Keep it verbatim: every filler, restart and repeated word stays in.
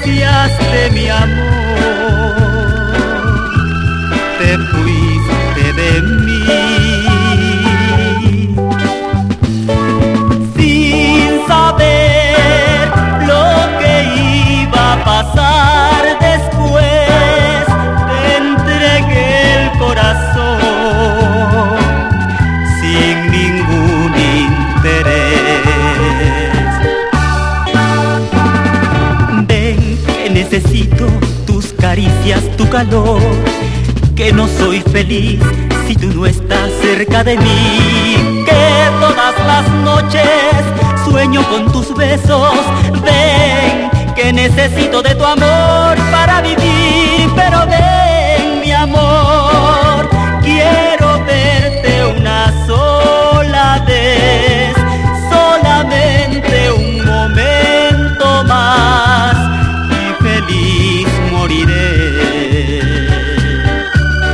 despreciaste mi amor, te fuiste de mí, sin saber lo que iba a pasar después. Te entregué el corazón sin ningún interés. Ven que necesito tus caricias, tu calor, que no soy feliz si tú no estás cerca de mí, que todas las noches sueño con tus besos. Ven que necesito de tu amor para vivir, pero ven